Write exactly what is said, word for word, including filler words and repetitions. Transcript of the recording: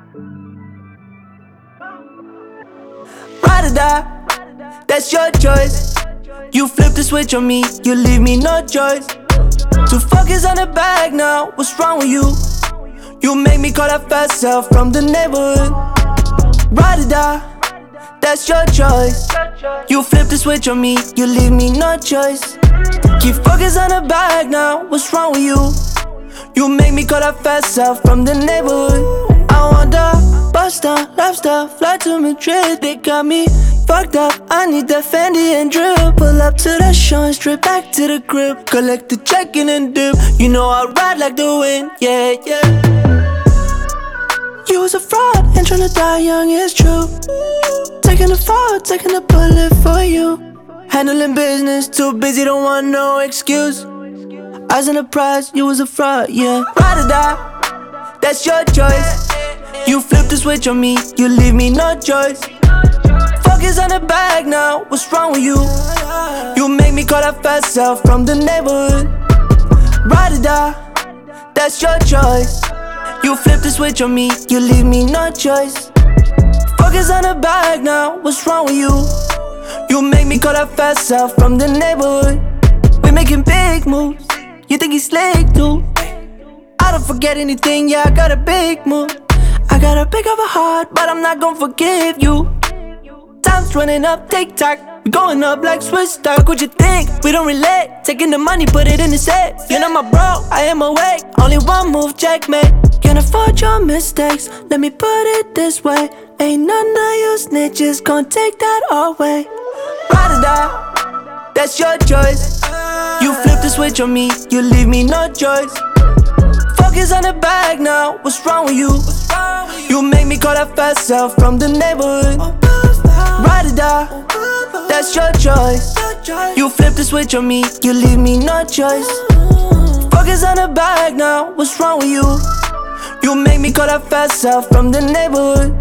Ride or die, that's your choice. You flip the switch on me, you leave me no choice. To focus on the bag now, what's wrong with you? You make me call that fast self from the neighborhood. Ride or die, that's your choice. You flip the switch on me, you leave me no choice. Keep focus on the bag now, what's wrong with you? You make me call that fast self from the neighborhood. I want the bust down, lifestyle, fly to Madrid. They got me fucked up, I need that Fendi and drip. Pull up to the show and straight back to the crib. Collect the check in and dip. You know I ride like the wind, yeah, yeah. You was a fraud and tryna die young, it's true. Taking the fall, taking the bullet for you. Handling business, too busy, don't want no excuse. Eyes on the prize, you was a fraud, yeah. Ride or die, that's your choice. You flip the switch on me, you leave me no choice. Focus on the bag now, what's wrong with you? You make me call that fast self from the neighborhood. Ride or die, that's your choice. You flip the switch on me, you leave me no choice. Focus on the bag now, what's wrong with you? You make me call that fast self from the neighborhood. We making big moves, you think he's slick too. I don't forget anything, yeah, I got a big move. I got a big of a heart, but I'm not gonna forgive you. Time's running up, tick-tock, we going up like Swiss stock. What you think? We don't relate. Taking the money, put it in the safe. You're not my bro, I am awake. Only one move, checkmate. Can't afford your mistakes, let me put it this way. Ain't none of you snitches gon' take that away. Ride or die, that's your choice. You flip the switch on me, you leave me no choice. Focus on the bag now, what's wrong with you? You make me call that fast self from the neighborhood. Ride or die, that's your choice. You flip the switch on me, you leave me no choice. Focus on the bag now, what's wrong with you? You make me call that fast self from the neighborhood.